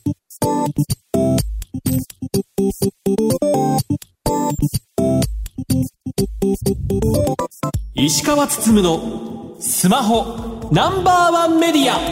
石川つつむのスマホナンバーワンメディア。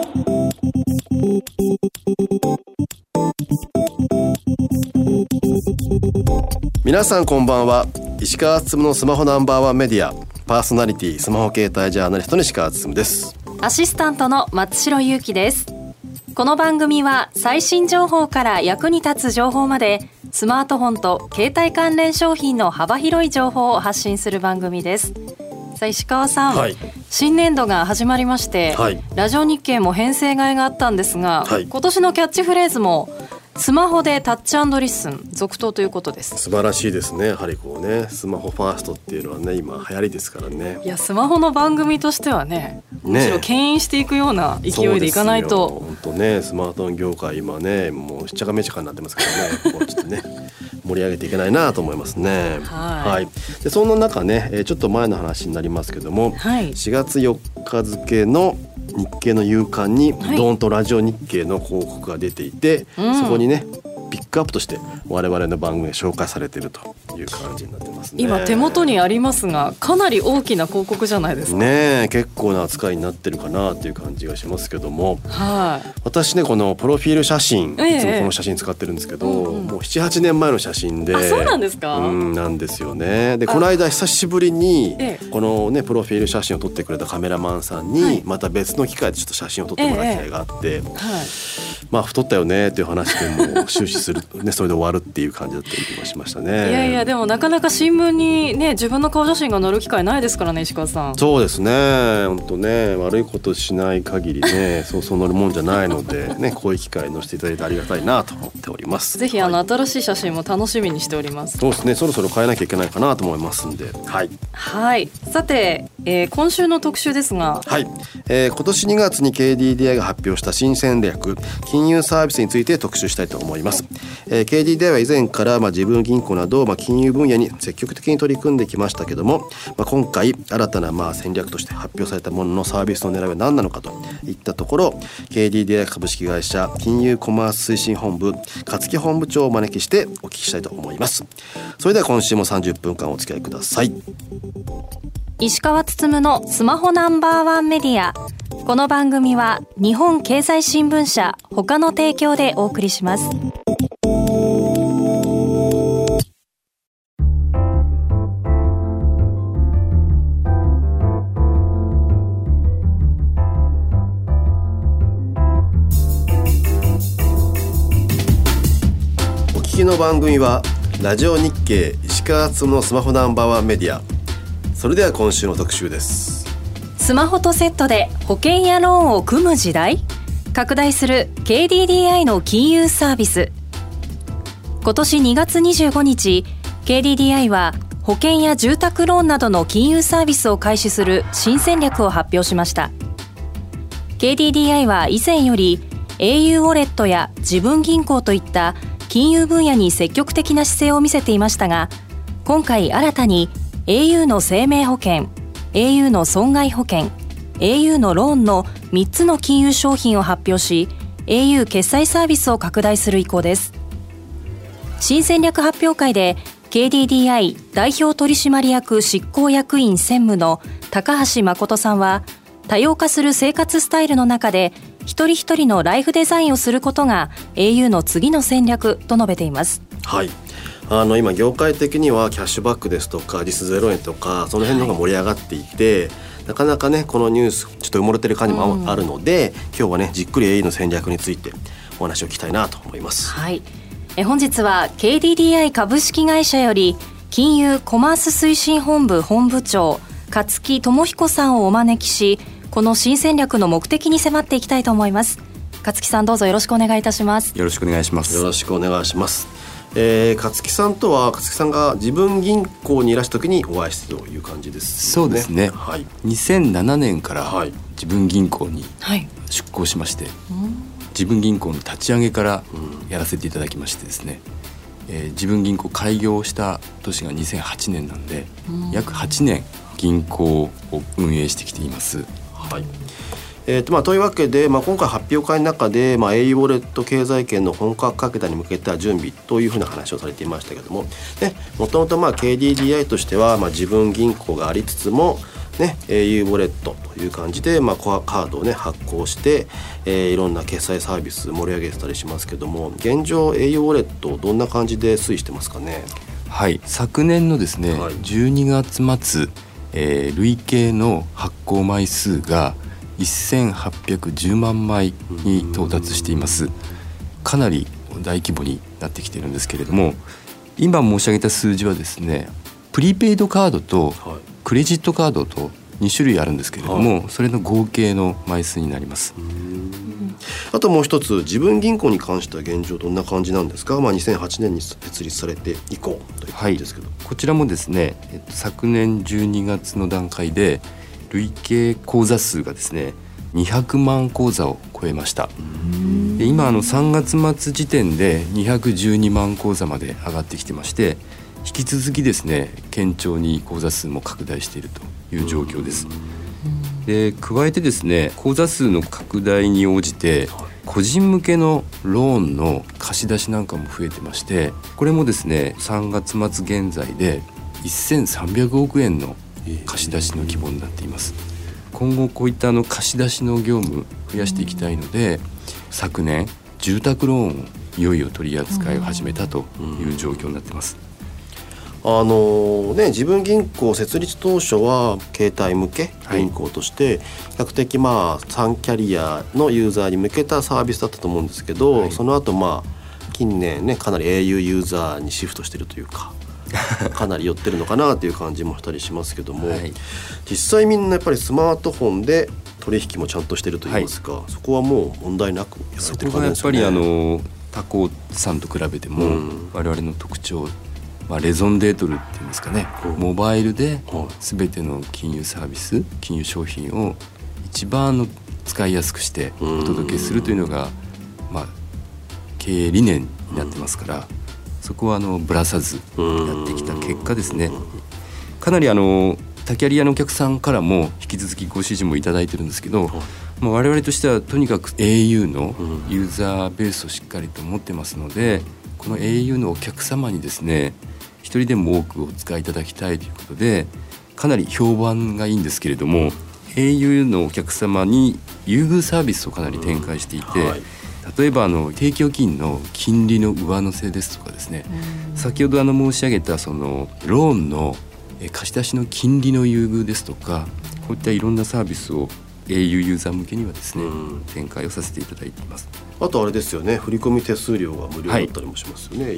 皆さんこんばんは。石川つつむのスマホナンバーワンメディアパーソナリティスマホ携帯ジャーナリストの石川つつむです。 アシスタントの松代ゆうきです。この番組は最新情報から役に立つ情報までスマートフォンと携帯関連商品の幅広い情報を発信する番組です。さあ石川さん、新年度が始まりまして、ラジオ日経も編成替えがあったんですが、今年のキャッチフレーズもスマホでタッチ&リッスン続投ということです。 素晴らしいですね。やはりこうね、スマホファーストっていうのはね、今流行りですからね。 いや、スマホの番組としてはね、むしろ牽引していくような勢いでいかないと。 本当ね、スマートフォン業界今ね、もうしっちゃかめちゃかになってますからねこうちょっとね盛り上げていけないなと思いますね。でそんな中ね、ちょっと前の話になりますけども、4月4日付の日経の夕刊にドーンとラジオ日経の広告が出ていて、そこにねピックアップとして我々の番組が紹介されているという感じになってますね。 今手元にありますが、かなり大きな広告じゃないですかね。結構な扱いになってるかなという感じがしますけども、私ね、このプロフィール写真、いつもこの写真使ってるんですけど、もう 7,8 年前の写真で。 そうなんですか。 なんですよね。でこの間久しぶりにこのねプロフィール写真を撮ってくれたカメラマンさんにまた別の機会でちょっと写真を撮ってもらう機会があって、まあ太ったよねっていう話でも終始するね、それで終わるっていう感じだったりとかしましたね。 いやいや、でもなかなか新聞にね自分の顔写真が載る機会ないですからね、石川さん。 そうですね、本当ね、悪いことしない限りねそう載るもんじゃないのでね、こういう機会に載せていただいてありがたいなと思っております。 ぜひ新しい写真も楽しみにしております。 そうですね、そろそろ変えなきゃいけないかなと思いますんで。 さて、今週の特集ですが、 今年2月に KDDI が発表した新戦略金融サービスについて特集したいと思います。KDDI は以前から自分銀行など金融分野に積極的に取り組んできましたけども、今回新たな戦略として発表されたもののサービスの狙いは何なのかといったところ、 KDDI 株式会社金融コマース推進本部勝木本部長をお招きしてお聞きしたいと思います。それでは今週も30分間お付き合いください。 石川つつむのスマホナンバーワンメディア。この番組は日本経済新聞社他の提供でお送りします。 お聞きの番組はラジオ日経石川つつむのスマホナンバーワンメディア。それでは今週の特集です。 スマホとセットで保険やローンを組む時代、拡大する KDDI の金融サービス。今年2月25日 KDDI は保険や住宅ローンなどの金融サービスを開始する新戦略を発表しました。 KDDI は以前より au ウォレットや自分銀行といった金融分野に積極的な姿勢を見せていましたが、今回新たに au の生命保険、au の損害保険、au のローンの3つの金融商品を発表し、au 決済サービスを拡大する意向です。新戦略発表会で KDDI 代表取締役執行役員専務の高橋誠さんは、多様化する生活スタイルの中で一人一人のライフデザインをすることが au の次の戦略と述べています。 今業界的にはキャッシュバックですとか実0円とかその辺の方が盛り上がっていて、なかなかねこのニュースちょっと埋もれてる感じもあるので、今日はねじっくり au の戦略についてお話を聞きたいなと思います。 本日は KDDI 株式会社より金融コマース推進本部本部長勝木智彦さんをお招きし、この新戦略の目的に迫っていきたいと思います。勝木さん、どうぞよろしくお願いいたします。 よろしくお願いします。 よろしくお願いします。勝木さんとは勝木さんが自分銀行にいらした時にお会いしたという感じですね。 そうですね、2007年から自分銀行に出向しまして、自分銀行の立ち上げからやらせていただきましてですね、自分銀行開業した年が2008年なんで、約8年銀行を運営してきています。 というわけで、今回発表会の中で、au ウォレット経済圏の本格拡大に向けた準備というふうな話をされていましたけども、もともとKDDI としては、自分銀行がありつつもau ウォレットという感じで、コアカードを発行して、いろんな決済サービス盛り上げてたりしますけども、現状 au ウォレットどんな感じで推移してますかね。 はい、昨年のですね、12月末、累計の発行枚数が1810万枚に到達しています。かなり大規模になってきているんですけれども、今申し上げた数字はですね、プリペイドカードとクレジットカードと2種類あるんですけれども、それの合計の枚数になります。 あともう一つ、自分銀行に関しては現状どんな感じなんですか。2008年に設立されて以降という感じですけど、 こちらもですね、昨年12月の段階で累計口座数がですね200万口座を超えました。で今3月末時点で212万口座まで上がってきてまして、引き続きですね堅調に口座数も拡大しているという状況です。で加えてですね、口座数の拡大に応じて個人向けのローンの貸し出しなんかも増えてまして、これもですね3月末現在で1300億円の貸し出しの規模になっています。今後こういった貸し出しの業務増やしていきたいので、昨年住宅ローンをいよいよ取り扱いを始めたという状況になっています。 自分銀行設立当初は携帯向け銀行として比較的3キャリアのユーザーに向けたサービスだったと思うんですけど、その後近年かなり au ユーザーにシフトしているというかかなり寄ってるのかなという感じもしたりしますけども、実際みんなやっぱりスマートフォンで取引もちゃんとしてるといいますか、そこはもう問題なくやられてる感じですよね。 そこがやっぱり他行さんと比べても、我々の特徴、レゾンデートルっていうんですかね、モバイルで全ての金融サービス、金融商品を一番使いやすくしてお届けするというのが、経営理念になってますから、そこはブラさずやってきた結果ですね、かなり他キャリアのお客さんからも引き続きご支持もいただいてるんですけど、我々としてはとにかく au のユーザーベースをしっかりと持ってますので、この au のお客様にですね一人でも多くお使いいただきたいということで、かなり評判がいいんですけれども、au のお客様に優遇サービスをかなり展開していて、例えば定期預金の金利の上乗せですとかですね、先ほど申し上げたそのローンの貸し出しの金利の優遇ですとか、こういったいろんなサービスを au ユーザー向けにはですね、展開をさせていただいています。 あとあれですよね、振込手数料が無料だったりもしますよね。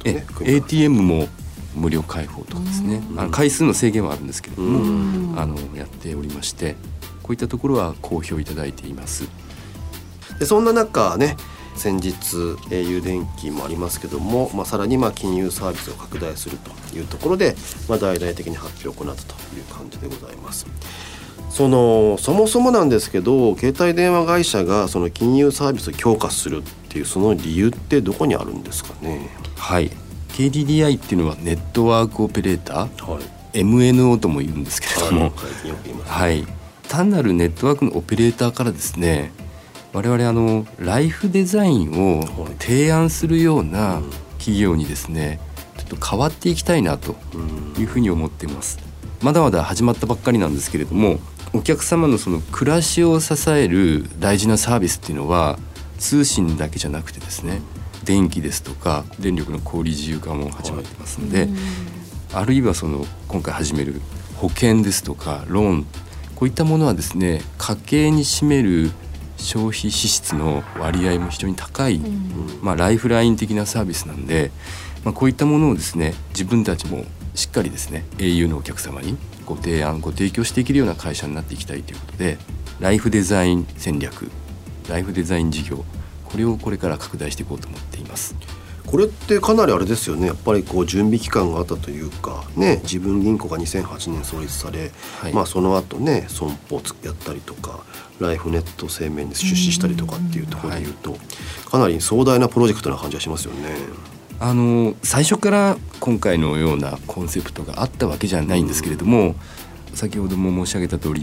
ATM も無料開放とかですね、回数の制限はあるんですけれども、やっておりまして、こういったところは好評いただいています。 でそんな中ね、先日 au 電気もありますけども、さらに金融サービスを拡大するというところで、大々的に発表を行ったという感じでございます。そもそもなんですけど、携帯電話会社がその金融サービスを強化するっていうその理由ってどこにあるんですかね。 はい、KDDI っていうのはネットワークオペレーター、MNO とも言うんですけれども、単なるネットワークのオペレーターからですね、我々ライフデザインを提案するような企業にですね、ちょっと変わっていきたいなというふうに思っています。まだまだ始まったばっかりなんですけれども、お客様のその暮らしを支える大事なサービスっていうのは通信だけじゃなくてですね、電気ですとか電力の小売自由化も始まってますので、あるいは今回始める保険ですとかローン、こういったものはですね、家計に占める消費支出の割合も非常に高い、ライフライン的なサービスなんで、こういったものをですね、自分たちもしっかりですね au のお客様にご提案ご提供していけるような会社になっていきたいということで、ライフデザイン戦略、ライフデザイン事業、これをこれから拡大していこうと思っています。 これってかなりあれですよね、やっぱり準備期間があったというかね、自分銀行が2008年創立され、その後ね損保やったりとかライフネット生命に出資したりとかっていうところでいうと、かなり壮大なプロジェクトな感じがしますよね。 最初から今回のようなコンセプトがあったわけじゃないんですけれども、先ほども申し上げた通り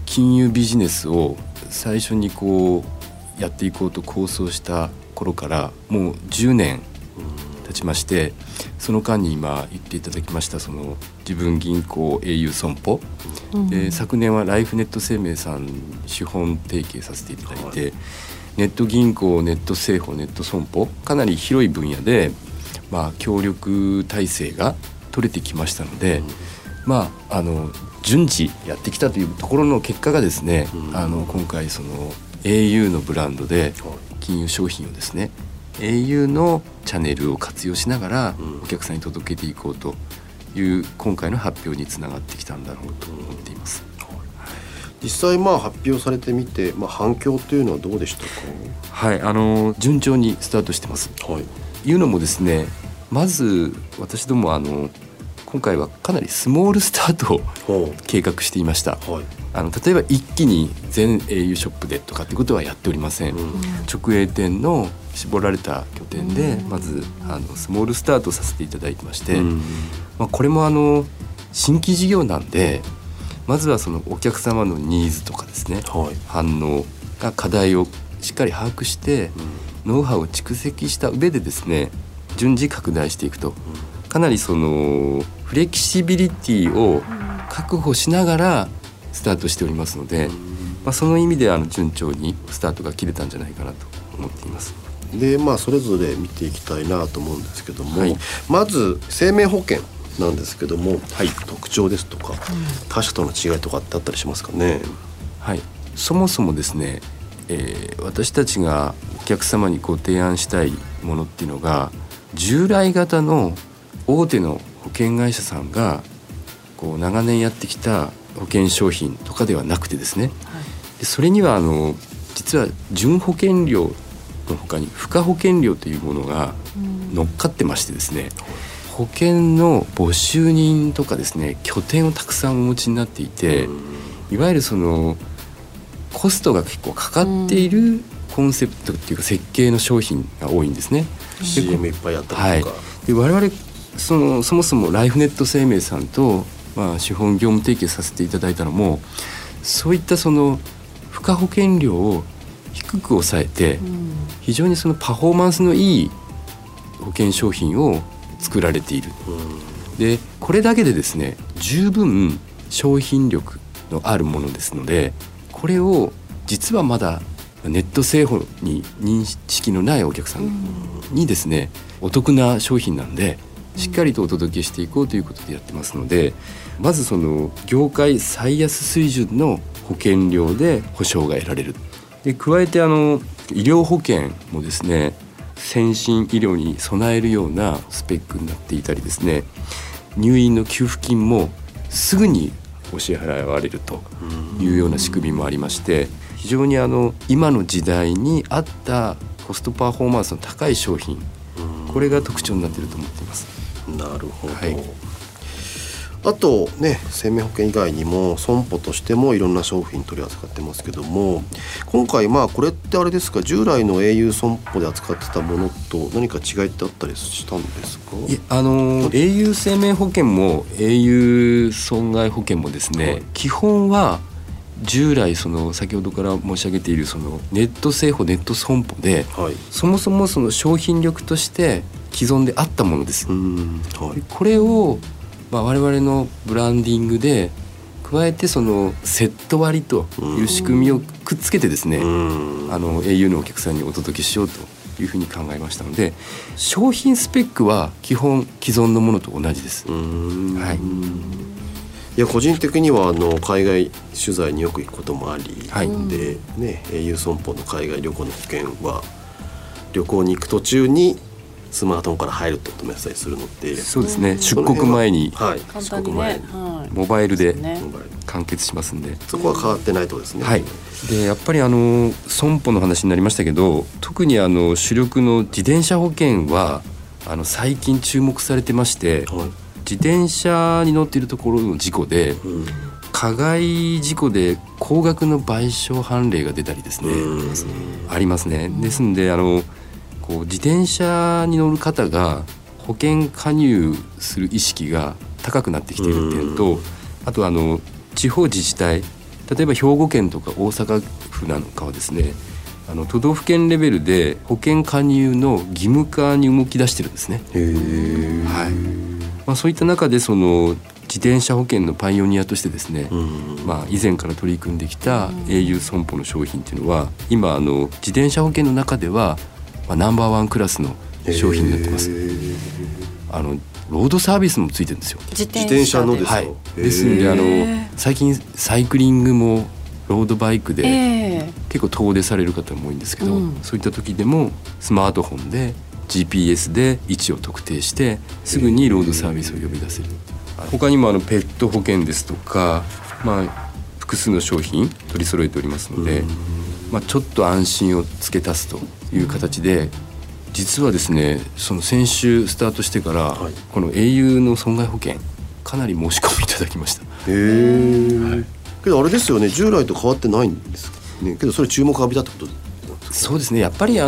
金融ビジネスを最初にこうやっていこうと構想した頃からもう10年経ちまして、その間に今言っていただきましたその自分銀行 au 損保、昨年はライフネット生命さん資本提携させていただいて、ネット銀行、ネット生保、ネット損保、かなり広い分野で、協力体制が取れてきましたので、順次やってきたというところの結果がですね、今回その au のブランドで金融商品をですね、au のチャンネルを活用しながらお客さんに届けていこうという今回の発表につながってきたんだろうと思っています。 実際発表されてみて、反響というのはどうでしたか？ はい、順調にスタートしてます。いうのもですね、まず私ども今回はかなりスモールスタートを計画していました。例えば一気に全 au ショップでとかってことはやっておりません。直営店の絞られた拠点でまずスモールスタートさせていただいてまして、これも新規事業なんで、まずはそのお客様のニーズとかですね、反応が課題をしっかり把握して、ノウハウを蓄積した上でですね、順次拡大していくと、かなりそのフレキシビリティを確保しながらスタートしておりますので、その意味で順調にスタートが切れたんじゃないかなと思っています。 でそれぞれ見ていきたいなと思うんですけども、まず生命保険なんですけども、特徴ですとか、他社との違いとかってあったりしますかね？ そもそもですね、私たちがお客様にご提案したいものっていうのが、従来型の大手の保険会社さんがこう長年やってきた保険商品とかではなくてですね、でそれには実は純保険料の他に付加保険料というものが乗っかってましてですね、保険の募集人とかですね、拠点をたくさんお持ちになっていて、いわゆるそのコストが結構かかっているコンセプトっていうか設計の商品が多いんですね。 CM いっぱいあったりとか、 で我々そもそもライフネット生命さんと資本業務提携させていただいたのも、そういったその付加保険料を低く抑えて、非常にそのパフォーマンスのいい保険商品を作られている。でこれだけでですね、十分商品力のあるものですので、これを実はまだネット生保に認識のないお客さんにですね、お得な商品なんでしっかりとお届けしていこうということでやってますので、まずその業界最安水準の保険料で保証が得られる。で加えて医療保険もですね、先進医療に備えるようなスペックになっていたりですね、入院の給付金もすぐにお支払われるというような仕組みもありまして、非常に今の時代に合ったコストパフォーマンスの高い商品、これが特徴になっていると思っています。 なるほど。あとね、生命保険以外にも損保としてもいろんな商品取り扱ってますけども、今回これってあれですか、従来の au 損保で扱ってたものと何か違いってあったりしたんですか ？au 生命保険も au 損害保険もですね、基本は従来先ほどから申し上げているネット生保、ネット損保で、そもそも商品力として既存であったものです。これを我々のブランディングで加えてセット割という仕組みをくっつけてですね、au のお客さんにお届けしようというふうに考えましたので、商品スペックは基本既存のものと同じです。 いや個人的には海外取材によく行くこともあり、でね、au 損保の海外旅行の保険は旅行に行く途中にスマートフォンから入るってこともやったりするので、 そうですね、出国前に、 出国前にモバイルで完結しますんで、 そこは変わってないとですね。 でやっぱり損保の話になりましたけど、特に主力の自転車保険は最近注目されてまして、自転車に乗っているところの事故で、加害事故で高額の賠償判例が出たりですね、ありますね。ですので自転車に乗る方が保険加入する意識が高くなってきている点と、あと地方自治体例えば兵庫県とか大阪府なんかはですね、都道府県レベルで保険加入の義務化に動き出してるんですね。はい。そういった中でその自転車保険のパイオニアとしてですね、以前から取り組んできた au 損保の商品というのは今自転車保険の中では、ナンバーワンクラスの商品になってます。ロードサービスもついてるんですよ。 自転車のですか。 はい、ですので最近サイクリングもロードバイクで結構遠出される方も多いんですけど、そういった時でもスマートフォンで GPS で位置を特定してすぐにロードサービスを呼び出せる。他にもペット保険ですとか、複数の商品取り揃えておりますので、ちょっと安心を付け足すという形で、実はですねその先週スタートしてから、この au の損害保険かなり申し込みいただきました。 けどあれですよね、従来と変わってないんですね。けどそれ注目を浴びたってことですか。 そうですね、やっぱり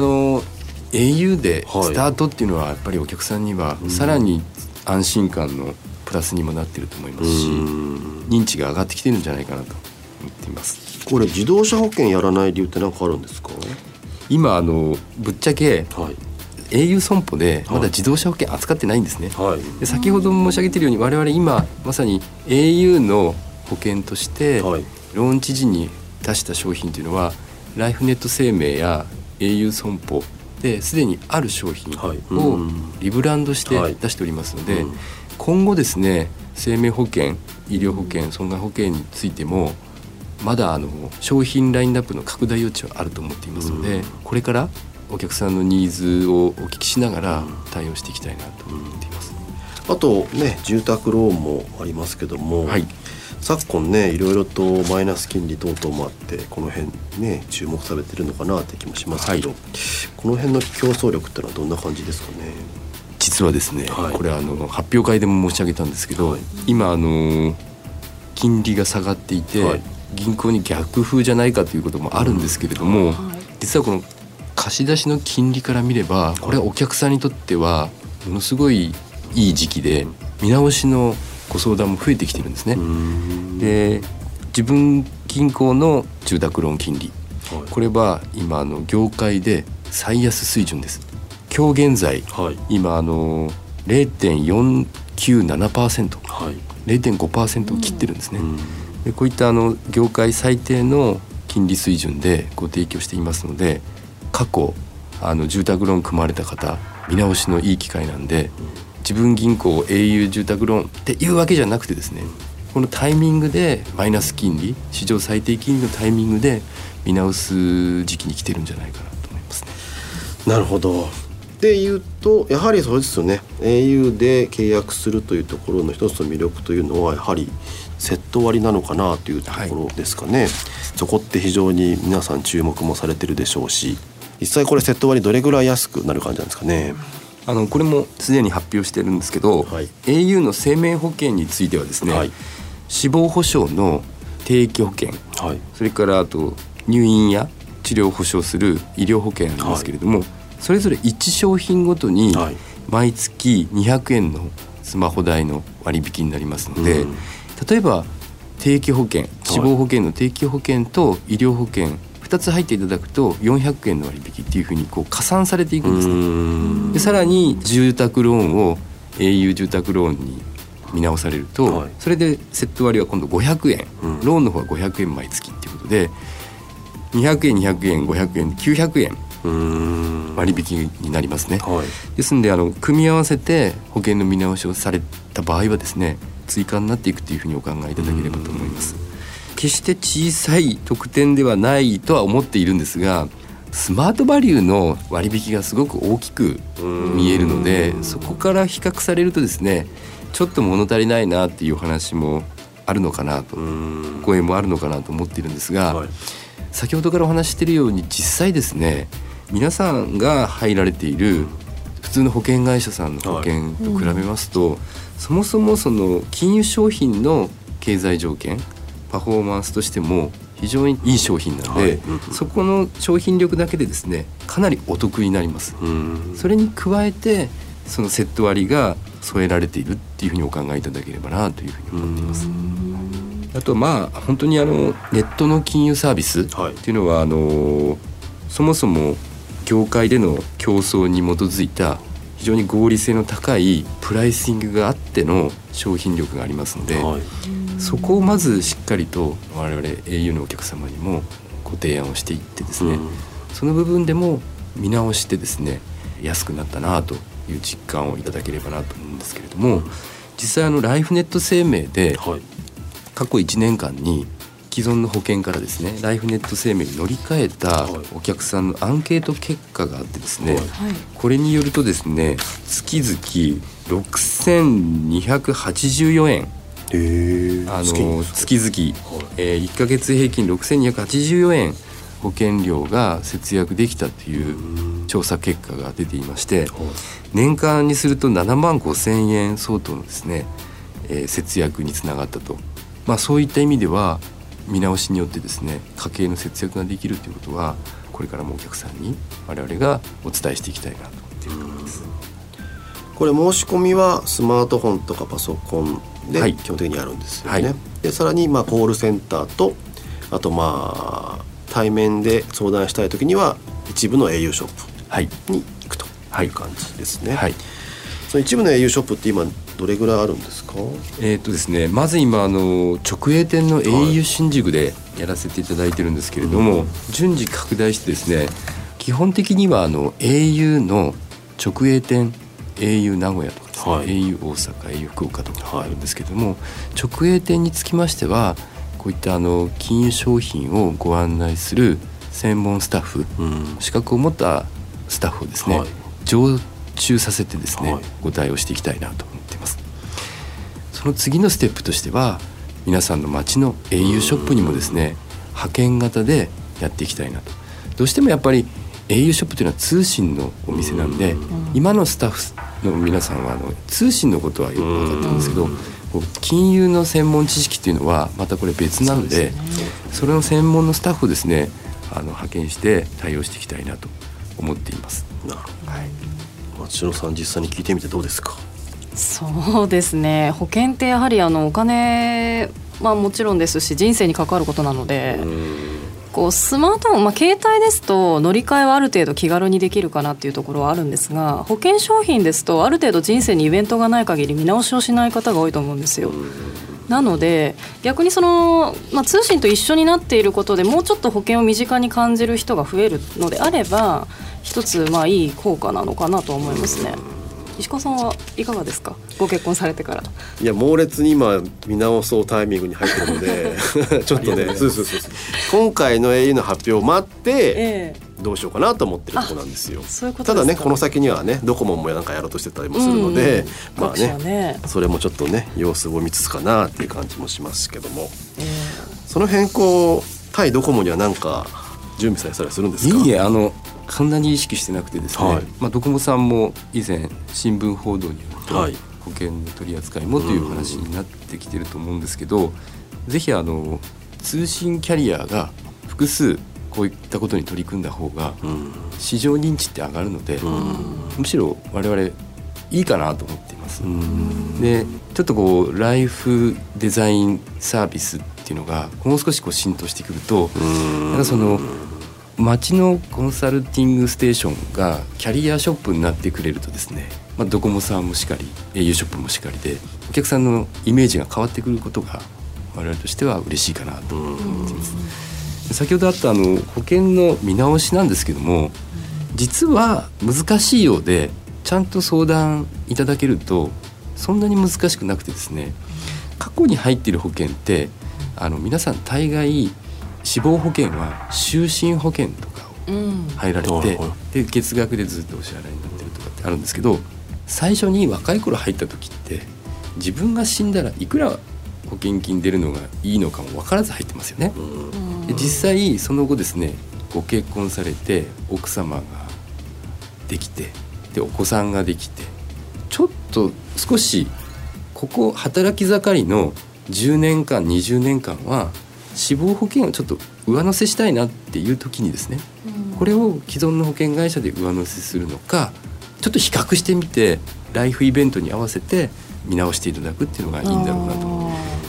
au でスタートっていうのはやっぱりお客さんにはさらに安心感のプラスにもなっていると思いますし、認知が上がってきてるんじゃないかなと思っています。 これ自動車保険やらない理由って何かあるんですか。 今ぶっちゃけ、au 損保でまだ自動車保険扱ってないんですね。で先ほど申し上げているように我々今まさに au の保険として、ローンチ時に出した商品というのはライフネット生命や au 損保ですでにある商品をリブランドして出しておりますので、今後ですね生命保険、医療保険、損害保険についてもまだ商品ラインナップの拡大余地はあると思っていますので、これからお客さんのニーズをお聞きしながら対応していきたいなと思っています。 あとね、住宅ローンもありますけども、昨今ねいろいろとマイナス金利等々もあってこの辺ね注目されてるのかなって気もしますけど、この辺の競争力ってのはどんな感じですかね。 実はですね、これ発表会でも申し上げたんですけど、今金利が下がっていて、銀行に逆風じゃないかということもあるんですけれども、実はこの貸し出しの金利から見ればこれはお客さんにとってはものすごいいい時期で見直しのご相談も増えてきてるんですね。で自分銀行の住宅ローン金利、これは今業界で最安水準です。今日現在、今0.497%、0.5% を切ってるんですね。でこういった業界最低の金利水準でご提供していますので、過去住宅ローン組まれた方見直しのいい機会なんで、自分銀行 au 住宅ローンっていうわけじゃなくてですね、このタイミングでマイナス金利、史上最低金利のタイミングで見直す時期に来てるんじゃないかなと思いますね。 なるほど。でいうとやはりそうですよね、 au で契約するというところの一つの魅力というのはやはりセット割なのかなというところですかね。そこって非常に皆さん注目もされてるでしょうし、実際これセット割どれぐらい安くなる感じなんですかね。 これもすでに発表してるんですけど、au の生命保険についてはですね、死亡保障の定期保険、それからあと入院や治療を保障する医療保険なんですけれども、それぞれ1商品ごとに毎月200円のスマホ代の割引になりますので、例えば定期保険、死亡保険の定期保険と医療保険2つ入っていただくと400円の割引っていうふうに加算されていくんですね。でさらに住宅ローンを au 住宅ローンに見直されると、それでセット割は今度500円、ローンの方は500円毎月っていうことで200円200円500円900円割引になりますね。ですので組み合わせて保険の見直しをされた場合はですね、追加になっていくというふうにお考えいただければと思います。決して小さい特典ではないとは思っているんですが、スマートバリューの割引がすごく大きく見えるので、そこから比較されるとですね、ちょっと物足りないなっていう話もあるのかなと、声もあるのかなと思っているんですが、先ほどからお話ししているように実際ですね、皆さんが入られている普通の保険会社さんの保険と比べますと、そもそもその金融商品の経済条件、パフォーマンスとしても非常にいい商品なので、そこの商品力だけでですねかなりお得になります。それに加えてそのセット割が添えられているっていうふうにお考えいただければなというふうに思っています。 あと本当にネットの金融サービスっていうのは、そもそも業界での競争に基づいた非常に合理性の高いプライシングがあっての商品力がありますので、そこをまずしっかりと我々 au のお客様にもご提案をしていってですね、その部分でも見直してですね、安くなったなという実感をいただければなと思うんですけれども、実際ライフネット生命で過去1年間に既存の保険からですね、ライフネット生命に乗り換えたお客さんのアンケート結果があってですね、これによるとですね、月々6284円、月々、1ヶ月平均6284円保険料が節約できたという調査結果が出ていまして、年間にすると7万5000円相当のですね、節約につながったと、そういった意味では見直しによってですね、家計の節約ができるということは、これからもお客さんに我々がお伝えしていきたいなと思っているところです。 これ申し込みはスマートフォンとかパソコンで基本的にやるんですよね、でさらにコールセンターと、あと対面で相談したいときには一部の au ショップに行くという感じですね、その一部の au ショップって今どれぐらいあるんですか？ ですね、まず今直営店の au 新宿でやらせていただいてるんですけれども、順次拡大してですね、基本的にはau の直営店 au 名古屋とかですね、au 大阪 au 福岡とかあるんですけども、直営店につきましてはこういった金融商品をご案内する専門スタッフ、資格を持ったスタッフをですね、常駐させてですね、ご対応していきたいなと思っています。その次のステップとしては、皆さんの街の au ショップにもですね、派遣型でやっていきたいなと。どうしてもやっぱり au ショップというのは通信のお店なんで、今のスタッフの皆さんは通信のことはよく分かってるんですけど、金融の専門知識っていうのはまたこれ別なので、それの専門のスタッフをですね、派遣して対応していきたいなと思っています。 なるほど、松代さん実際に聞いてみてどうですか？ そうですね、保険ってやはりお金、もちろんですし、人生に関わることなので、スマートフォン、携帯ですと乗り換えはある程度気軽にできるかなっていうところはあるんですが、保険商品ですとある程度人生にイベントがない限り見直しをしない方が多いと思うんですよ。なので逆に通信と一緒になっていることでもうちょっと保険を身近に感じる人が増えるのであれば、一ついい効果なのかなと思いますね。石川さんはいかがですか？ご結婚されてから。 いや、猛烈に今見直そうタイミングに入ってるのでちょっとね、今回の au の発表を待って、どうしようかなと思ってるところなんですよ。 そういうことですか。 ただね、この先にはね、ドコモもなんかやろうとしてたりもするので、それもちょっとね、様子を見つつかなっていう感じもしますけども、その変更対ドコモには何か準備されたりするんですか？ いいえ、そんなに意識してなくてですね、ドコモさんも以前新聞報道によると、保険の取り扱いもという話になってきてると思うんですけど、ぜひ通信キャリアが複数こういったことに取り組んだ方が市場認知って上がるので、むしろ我々いいかなと思っています。でちょっとライフデザインサービスっていうのがもう少し浸透してくると、街のコンサルティングステーションがキャリアショップになってくれるとですね、ドコモさんもしかり au ショップもしかりで、お客さんのイメージが変わってくることが我々としては嬉しいかなと思っています。先ほどあった保険の見直しなんですけども、実は難しいようでちゃんと相談いただけるとそんなに難しくなくてですね、過去に入っている保険って皆さん大概死亡保険は就寝保険とかを入られて、で月額でずっとお支払いになってるとかってあるんですけど、最初に若い頃入った時って自分が死んだらいくら保険金出るのがいいのかも分からず入ってますよね。で実際その後ですね、ご結婚されて奥様ができて、でお子さんができて、ちょっと少しここ働き盛りの10年間20年間は死亡保険をちょっと上乗せしたいなっていう時にですね、これを既存の保険会社で上乗せするのか、ちょっと比較してみてライフイベントに合わせて見直していただくっていうのがいいんだろうなと。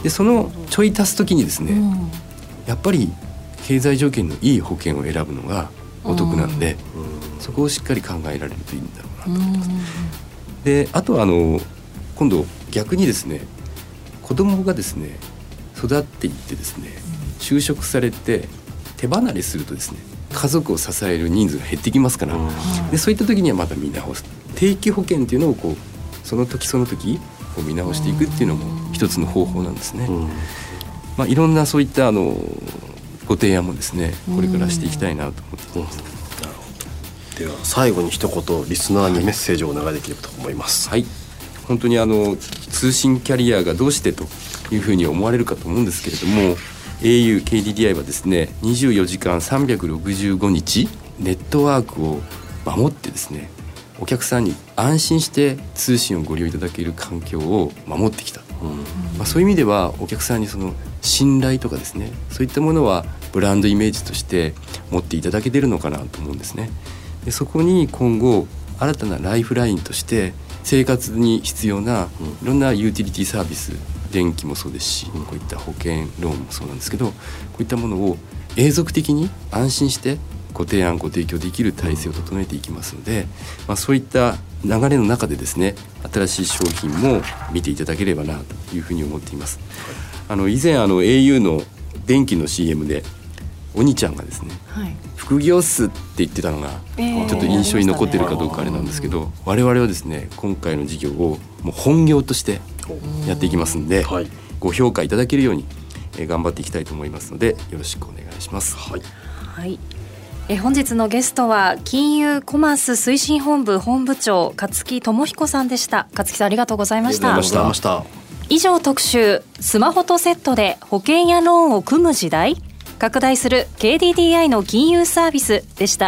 でそのちょい足す時にですね、やっぱり経済条件のいい保険を選ぶのがお得なんで、そこをしっかり考えられるといいんだろうなと思います。であとは今度逆にですね、子供がですね育っていってですね、就職されて手離れするとですね、家族を支える人数が減ってきますから、でそういった時にはまた見直す定期保険っていうのをこうその時その時こう見直していくっていうのも一つの方法なんですね。いろんなそういったご提案もですね、これからしていきたいなと思っています。 なるほど。では最後に一言リスナーにメッセージをお願いできればと思います。 はい、本当に通信キャリアがどうしてというふうに思われるかと思うんですけれども、 au KDDI はですね24時間365日ネットワークを守ってですね、お客さんに安心して通信をご利用いただける環境を守ってきた、そういう意味ではお客さんにその信頼とかですね、そういったものはブランドイメージとして持っていただけているのかなと思うんですね。でそこに今後新たなライフラインとして生活に必要ないろんなユーティリティサービス、電気もそうですし、こういった保険ローンもそうなんですけど、こういったものを永続的に安心してご提案ご提供できる体制を整えていきますので、そういった流れの中でですね、新しい商品も見ていただければなというふうに思っています。以前au の電気の CM でお兄ちゃんがですね、副業っすって言ってたのがちょっと印象に残っているかどうかあれなんですけど、我々はですね今回の事業をもう本業としてやっていきますので、ご評価いただけるように頑張っていきたいと思いますので、よろしくお願いします。 本日のゲストは金融コマース推進本部本部長勝木智彦さんでした。勝木さんありがとうございました。以上特集、スマホとセットで保険やローンを組む時代、拡大する KDDI の金融サービスでした。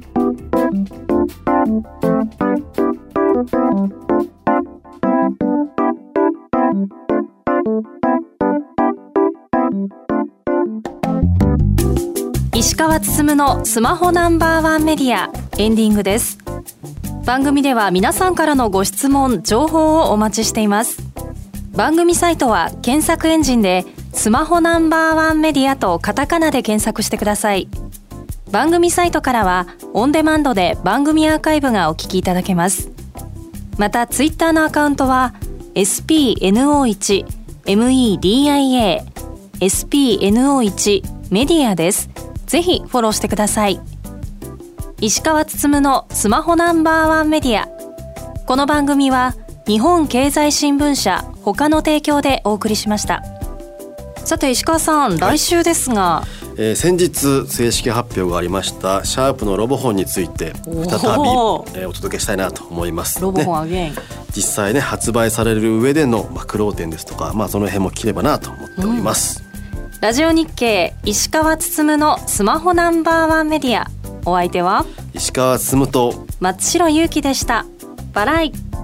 石川つつむのスマホナンバーワンメディア、エンディングです。番組では皆さんからのご質問情報をお待ちしています。番組サイトは検索エンジンでスマホナンバーワンメディアとカタカナで検索してください。番組サイトからはオンデマンドで番組アーカイブがお聞きいただけます。またツイッターのアカウントは SPNO1 MEDIA SPNO1 メディアです。ぜひフォローしてください。石川つつむのスマホナンバーワンメディア。この番組は日本経済新聞社他の提供でお送りしました。さて石川さん、来週ですが、 先日正式発表がありましたシャープのロボホンについて再びお届けしたいなと思います。 ロボホンアゲイン、 実際ね発売される上での苦労点ですとか、その辺も聞ければなと思っております。 ラジオ日経石川つつむのスマホナンバーワンメディア、お相手は石川つつむと松代ゆうきでした。バライ。